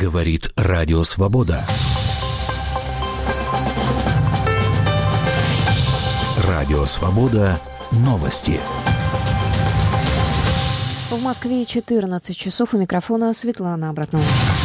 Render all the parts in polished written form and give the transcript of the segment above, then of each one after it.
Говорит Радио Свобода. Радио Свобода. Новости. В Москве 14 часов. У микрофона Светлана Абратнова.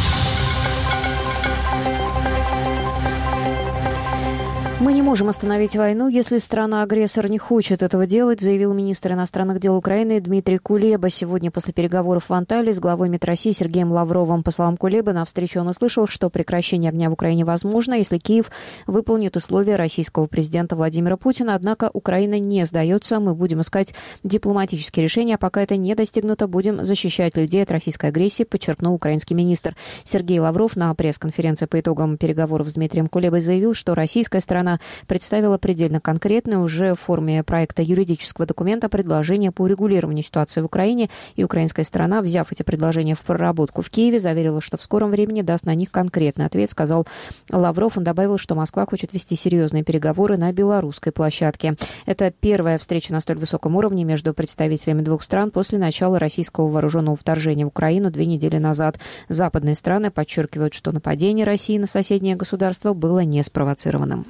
Мы не можем остановить войну, если страна-агрессор не хочет этого делать, заявил министр иностранных дел Украины Дмитрий Кулеба. Сегодня после переговоров в Анталии с главой МИД России Сергеем Лавровым. По словам Кулебы, на встрече он услышал, что прекращение огня в Украине возможно, если Киев выполнит условия российского президента Владимира Путина. Однако Украина не сдается. Мы будем искать дипломатические решения. А пока это не достигнуто, будем защищать людей от российской агрессии, подчеркнул украинский министр. Сергей Лавров на пресс-конференции по итогам переговоров с Дмитрием Кулебой заявил, что российская сторона представила предельно конкретное уже в форме проекта юридического документа предложение по урегулированию ситуации в Украине, и украинская сторона, взяв эти предложения в проработку в Киеве, заверила, что в скором времени даст на них конкретный ответ, сказал Лавров. Он добавил, что Москва хочет вести серьезные переговоры на белорусской площадке. Это первая встреча на столь высоком уровне между представителями двух стран после начала российского вооруженного вторжения в Украину 2 недели назад. Западные страны подчеркивают, что нападение России на соседнее государство было не спровоцированным.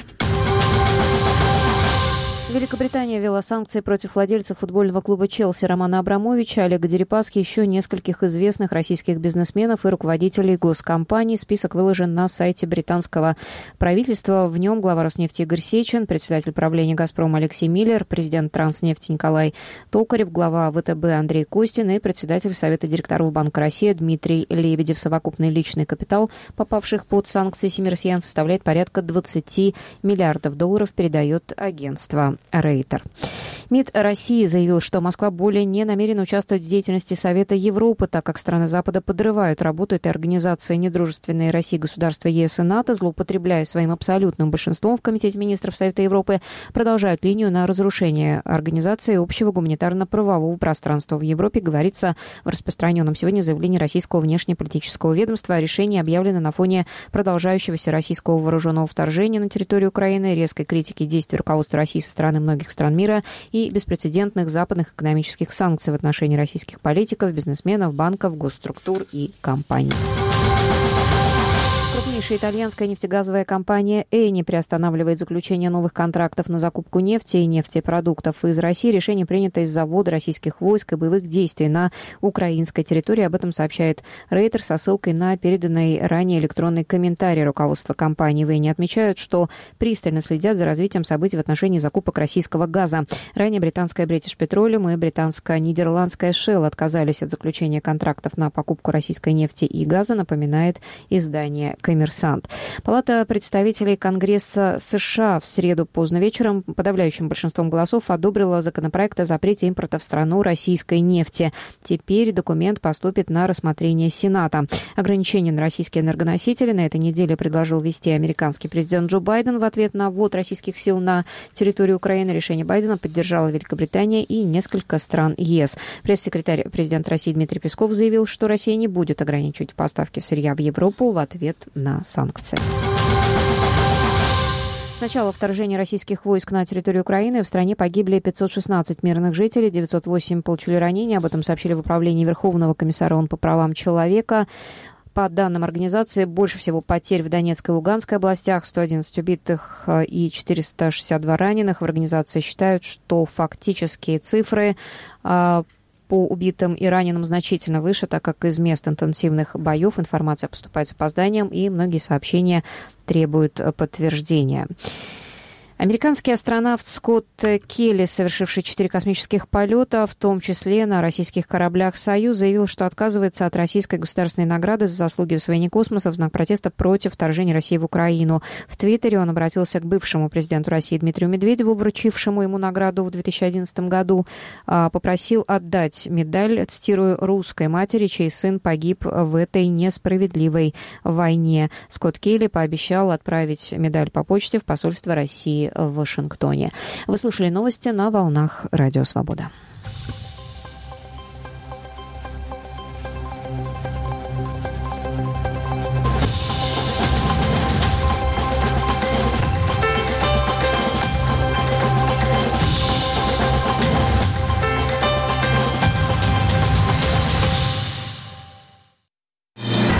Великобритания ввела санкции против владельцев футбольного клуба «Челси» Романа Абрамовича, Олега Дерипаски, еще нескольких известных российских бизнесменов и руководителей госкомпаний. Список выложен на сайте британского правительства. В нем глава Роснефти Игорь Сечин, председатель правления «Газпрома» Алексей Миллер, президент Транснефти Николай Токарев, глава ВТБ Андрей Костин и председатель Совета директоров Банка России Дмитрий Лебедев. Совокупный личный капитал попавших под санкции 7 россиян составляет порядка 20 миллиардов долларов, передает агентство Рейтер. МИД России заявил, что Москва более не намерена участвовать в деятельности Совета Европы, так как страны Запада подрывают работу этой организации. Недружественные России государства ЕС и НАТО, злоупотребляя своим абсолютным большинством в Комитете министров Совета Европы, продолжают линию на разрушение организации общего гуманитарно-правового пространства в Европе, говорится в распространенном сегодня заявлении российского внешнеполитического ведомства. Решение объявлено на фоне продолжающегося российского вооруженного вторжения на территорию Украины, резкой критики действий руководства России со стороны многих стран мира и беспрецедентных западных экономических санкций в отношении российских политиков, бизнесменов, банков, госструктур и компаний. Крупнейшая итальянская нефтегазовая компания «Эни» приостанавливает заключение новых контрактов на закупку нефти и нефтепродуктов из России. Решение принято из-за ввода российских войск и боевых действий на украинской территории. Об этом сообщает Рейтер со ссылкой на переданный ранее электронный комментарий руководства компании. В «Эни» отмечают, что пристально следят за развитием событий в отношении закупок российского газа. Ранее британская British Petroleum и британско-нидерландская Shell отказались от заключения контрактов на покупку российской нефти и газа, напоминает издание «Коммерсант». Палата представителей Конгресса США в среду поздно вечером подавляющим большинством голосов одобрила законопроект о запрете импорта в страну российской нефти. Теперь документ поступит на рассмотрение Сената. Ограничения на российские энергоносители на этой неделе предложил ввести американский президент Джо Байден в ответ на ввод российских сил на территорию Украины. Решение Байдена поддержала Великобритания и несколько стран ЕС. Пресс-секретарь президента России Дмитрий Песков заявил, что Россия не будет ограничивать поставки сырья в Европу в ответ на санкции. С начала вторжения российских войск на территорию Украины в стране погибли 516 мирных жителей, 908 получили ранения. Об этом сообщили в управлении Верховного комиссара ООН по правам человека. По данным организации, больше всего потерь в Донецкой и Луганской областях, 111 убитых и 462 раненых. В организации считают, что фактические цифры по убитым и раненым значительно выше, так как из мест интенсивных боев информация поступает с опозданием, и многие сообщения требуют подтверждения. Американский астронавт Скотт Келли, совершивший 4 космических полета, в том числе на российских кораблях «Союз», заявил, что отказывается от российской государственной награды за заслуги в освоении космоса в знак протеста против вторжения России в Украину. В Твиттере он обратился к бывшему президенту России Дмитрию Медведеву, вручившему ему награду в 2011 году, попросил отдать медаль, цитирую, «русской матери, чей сын погиб в этой несправедливой войне». Скотт Келли пообещал отправить медаль по почте в посольство России в Вашингтоне. Вы слушали новости на волнах Радио Свобода.